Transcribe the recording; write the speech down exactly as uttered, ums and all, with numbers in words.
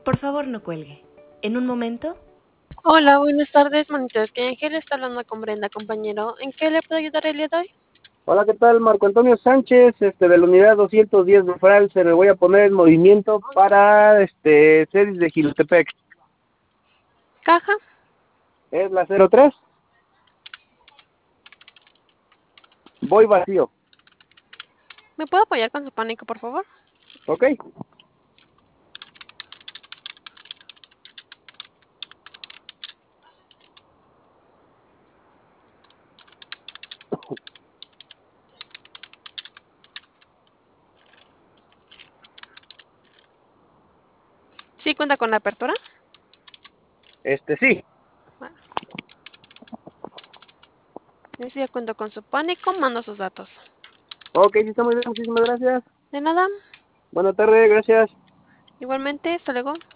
Por favor, no cuelgue. En un momento. Hola, buenas tardes, Manitas. Que Ángel está hablando con Brenda, compañero. ¿En qué le puedo ayudar el día de hoy? Hola, ¿qué tal? Marco Antonio Sánchez, este, de la unidad doscientos diez de Fralce. Le voy a poner en movimiento para este Ceris de Gilotepec. ¿Caja? Es la cero tres. Voy vacío. ¿Me puedo apoyar con su pánico, por favor? ¿Ok? ¿Sí cuenta con la apertura? Este, sí. Bueno, si ya cuento con su pánico, mando sus datos. Ok, sí está muy bien, muchísimas gracias. De nada. Buenas tardes, gracias. Igualmente, hasta luego.